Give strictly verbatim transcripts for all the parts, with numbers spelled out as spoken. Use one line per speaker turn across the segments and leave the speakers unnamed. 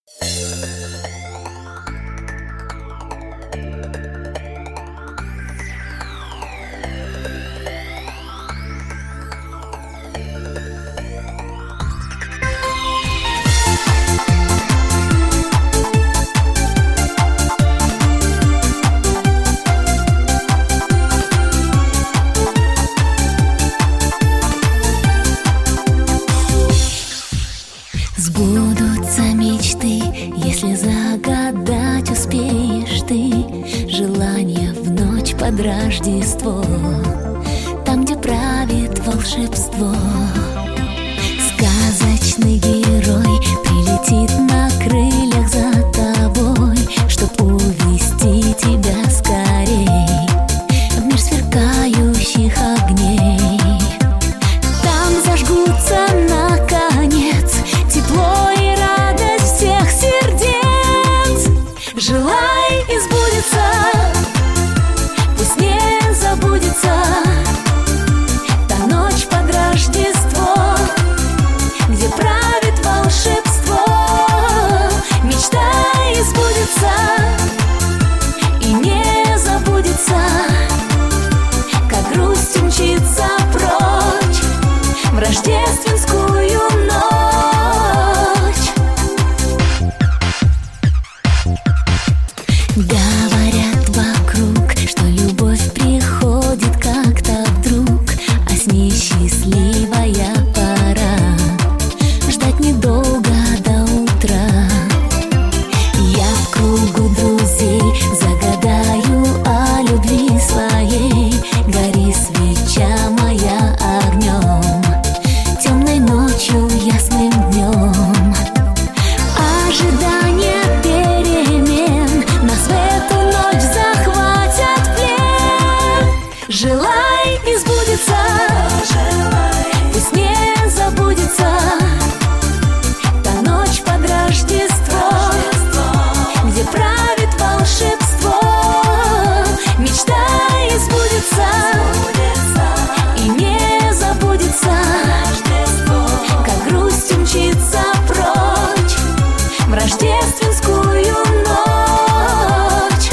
Сбудутся мечты, если загадать успеешь ты желание в ночь под Рождество, там, где правит волшебство. Сказочный герой прилетит на крыльях за тобой, чтоб увести тебя скорей в мир сверкающих огней. Там зажгутся наконец тепло и радость всех сердец. Желай, и сбудется, пусть не забудется та ночь под Рождество, где правит волшебство. Мечтай, и сбудется, и не забудется, как грусть умчится прочь в рождественскую ночь. Говорят вокруг, что любовь приходит как-то вдруг, а с ней счастливая пора ждать недолго до утра. Я в кругу друзей загадаю о любви своей, гори свеча моя огнем, темной ночью, ясным днем. Ожидание перемен нас в эту ночь захватят в плен. Желай, и сбудется, пусть не забудется та ночь под Рождество, где правит волшебство. Мечтай, и сбудется, и не забудется, как грусть умчится прочь в рождественскую ночь.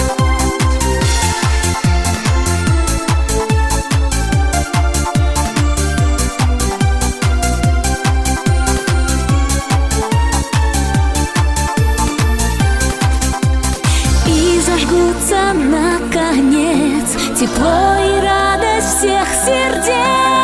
И зажгутся наконец тепло и радость всех сердец.